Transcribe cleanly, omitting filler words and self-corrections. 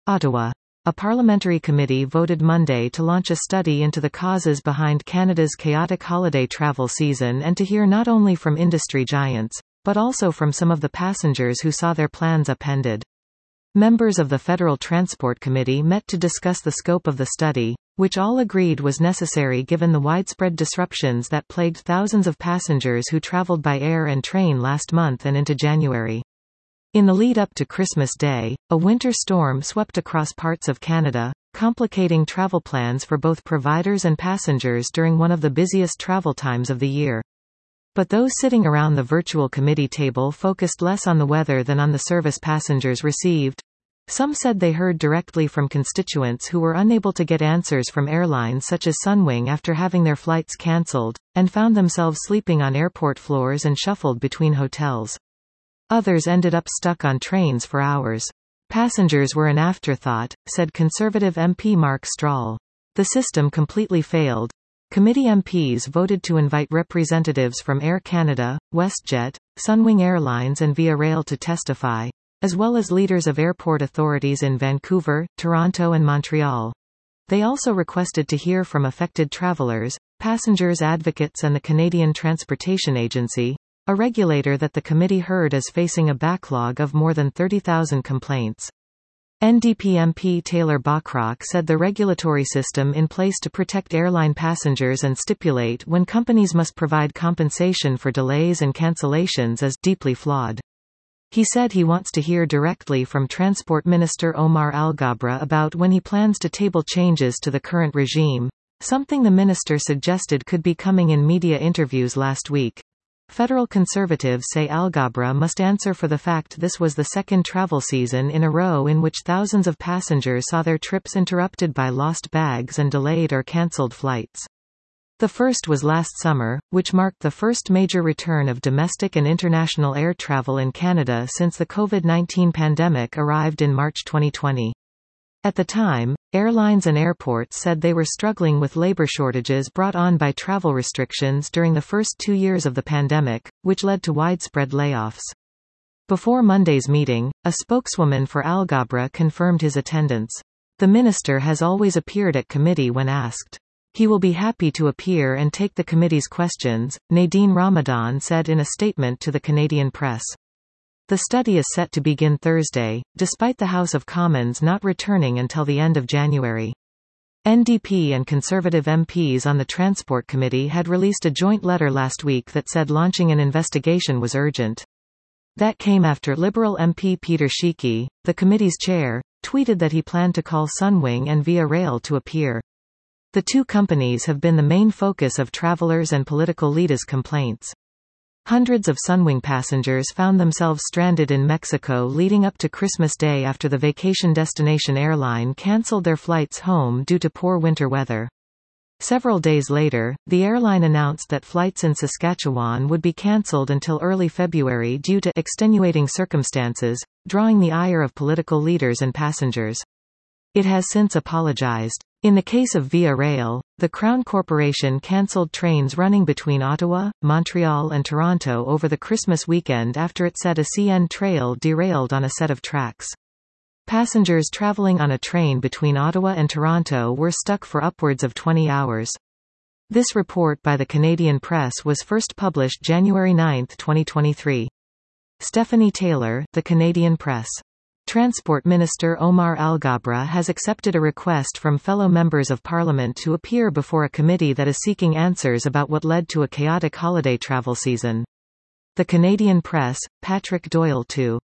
Ottawa. A parliamentary committee voted Monday to launch a study into the causes behind Canada's chaotic holiday travel season and to hear not only from industry giants, but also from some of the passengers who saw their plans upended. Members of the Federal Transport Committee met to discuss the scope of the study, which all agreed was necessary given the widespread disruptions that plagued thousands of passengers who traveled by air and train last month and into January. In the lead-up to Christmas Day, a winter storm swept across parts of Canada, complicating travel plans for both providers and passengers during one of the busiest travel times of the year. But those sitting around the virtual committee table focused less on the weather than on the service passengers received. Some said they heard directly from constituents who were unable to get answers from airlines such as Sunwing after having their flights cancelled, and found themselves sleeping on airport floors and shuffled between hotels. Others ended up stuck on trains for hours. Passengers were an afterthought, said Conservative MP Mark Strahl. The system completely failed. Committee MPs voted to invite representatives from Air Canada, WestJet, Sunwing Airlines and Via Rail to testify, as well as leaders of airport authorities in Vancouver, Toronto and Montreal. They also requested to hear from affected travelers, passengers' advocates and the Canadian Transportation Agency, a regulator that the committee heard is facing a backlog of more than 30,000 complaints. NDP MP Taylor Bachrock said the regulatory system in place to protect airline passengers and stipulate when companies must provide compensation for delays and cancellations is deeply flawed. He said he wants to hear directly from Transport Minister Omar Alghabra about when he plans to table changes to the current regime, something the minister suggested could be coming in media interviews last week. Federal Conservatives say Alghabra must answer for the fact this was the second travel season in a row in which thousands of passengers saw their trips interrupted by lost bags and delayed or cancelled flights. The first was last summer, which marked the first major return of domestic and international air travel in Canada since the COVID-19 pandemic arrived in March 2020. At the time, airlines and airports said they were struggling with labor shortages brought on by travel restrictions during the first 2 years of the pandemic, which led to widespread layoffs. Before Monday's meeting, a spokeswoman for Alghabra confirmed his attendance. The minister has always appeared at committee when asked. He will be happy to appear and take the committee's questions, Nadine Ramadan said in a statement to the Canadian press. The study is set to begin Thursday, despite the House of Commons not returning until the end of January. NDP and Conservative MPs on the Transport Committee had released a joint letter last week that said launching an investigation was urgent. That came after Liberal MP Peter Sheehy, the committee's chair, tweeted that he planned to call Sunwing and Via Rail to appear. The two companies have been the main focus of travelers and political leaders' complaints. Hundreds of Sunwing passengers found themselves stranded in Mexico leading up to Christmas Day after the vacation destination airline cancelled their flights home due to poor winter weather. Several days later, the airline announced that flights in Saskatchewan would be cancelled until early February due to extenuating circumstances, drawing the ire of political leaders and passengers. It has since apologized. In the case of Via Rail, the Crown Corporation cancelled trains running between Ottawa, Montreal and Toronto over the Christmas weekend after it said a CN trail derailed on a set of tracks. Passengers travelling on a train between Ottawa and Toronto were stuck for upwards of 20 hours. This report by the Canadian Press was first published January 9, 2023. Stephanie Taylor, The Canadian Press. Transport Minister Omar Alghabra has accepted a request from fellow members of Parliament to appear before a committee that is seeking answers about what led to a chaotic holiday travel season. The Canadian Press, Patrick Doyle 2.